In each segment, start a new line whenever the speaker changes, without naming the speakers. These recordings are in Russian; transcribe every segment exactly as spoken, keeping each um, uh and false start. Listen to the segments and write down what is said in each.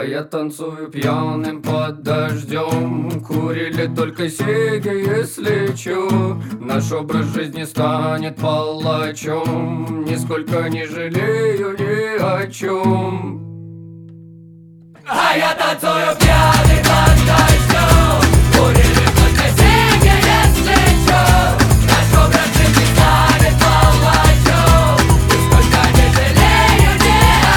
А я танцую пьяным под дождем. Курили только сиги, если чё. Наш образ жизни станет палачом. Нисколько не жалею ни о чем. А я танцую пьяный под дождем. Курили только сиги, если чё. Наш образ жизни станет палачом. Нисколько не жалею ни о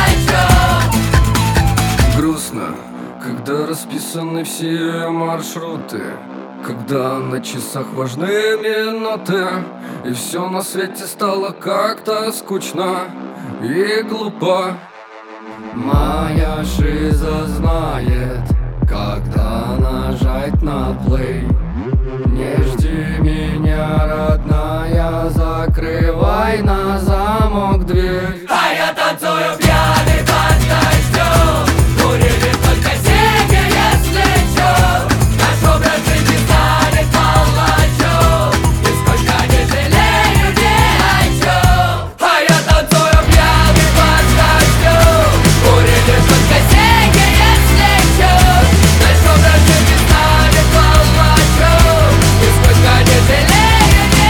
чем. Грустно, когда расписаны все маршруты, когда на часах важны минуты, и все на свете стало как-то скучно и глупо. Моя шиза знает, когда нажать на плей. Не жди меня, родная, закрывай на замок дверь. А я танцую пьяный под дождем. Курили только сиги, если чё. Наш образ жизни станет палачом. Нисколько не жалею ни о чем. А я танцую пьяный под дождем. Курили только сиги, если чё. Наш образ жизни станет палачом. Нисколько не жалею ни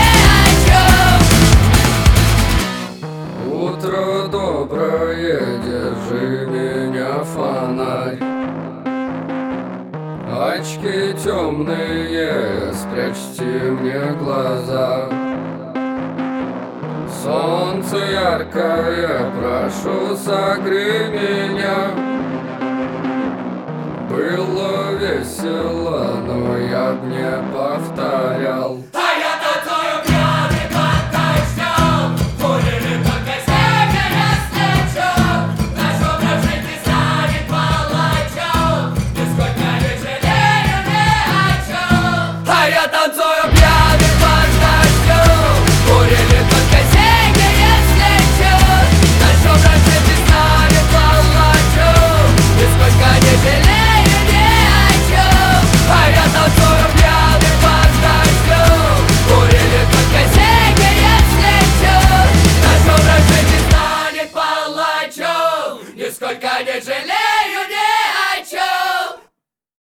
о чем. Утро доброе, держи меня, фонарь. Очки темные, спрячьте мне глаза. Солнце яркое, прошу, согрей меня. Было весело, но я б не повторял.